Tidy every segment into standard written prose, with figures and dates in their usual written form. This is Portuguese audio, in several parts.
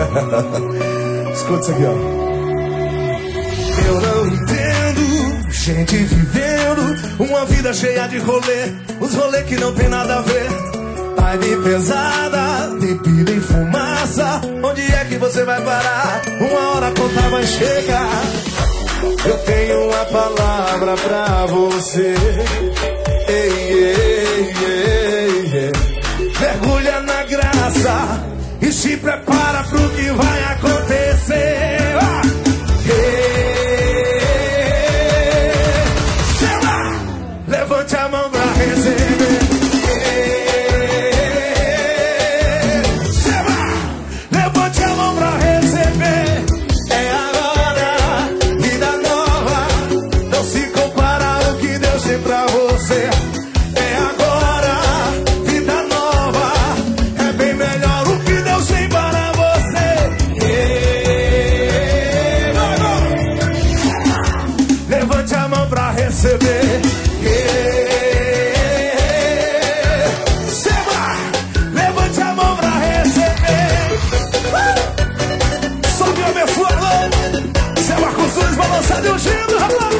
Escuta isso aqui, ó. Eu não entendo gente vivendo uma vida cheia de rolê, os rolê que não tem nada a ver. Vibe pesada, bebida e fumaça. Onde é que você vai parar? Uma hora a conta vai chegar. Eu tenho uma palavra pra você. Ei, ei, ei, ei. Mergulha na graça e se prepara pro que vai acontecer. Levante a mão pra receber. Levante a mão pra receber. É agora, vida nova. Não se compara ao que Deus tem pra você. É agora, vida nova. É bem melhor o que Deus tem para você. Levante a mão pra receber. Levante a mão pra receber. Sobe o meu fogo. Seu Marcos Nunes balançando e ungindo, rapaz.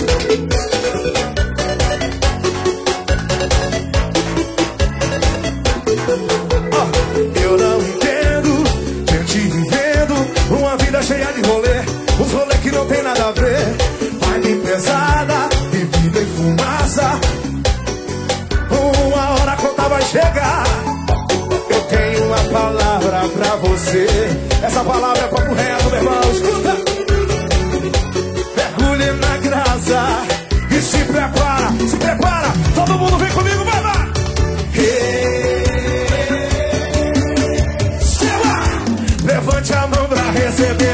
Eu não entendo gente vivendo uma vida cheia de rolê, uns rolê que não tem nada a ver. Vibe pesada, bebida e fumaça. Uma hora a conta vai chegar. Eu tenho uma palavra pra você. Essa palavra é papo reto, meu irmão. Escuta. Mergulhe na graça e se prepara, se prepara. Todo mundo vem comigo, vai lá. Levante a mão pra receber.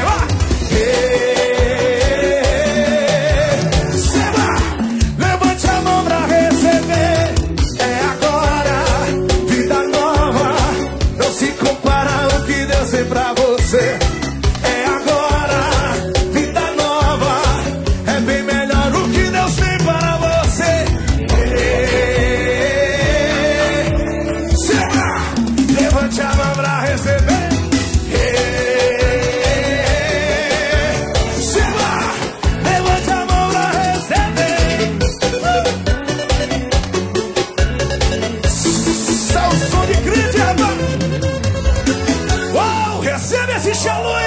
Levante a mão pra receber. É agora, vida nova. Não se compara o que Deus tem pra você. É agora, vida nova. É bem melhor o que Deus tem para você. Levante a mão pra receber. Levante a mão pra receber. Salso de crente, rapaz. Uau, recebe esse xalô.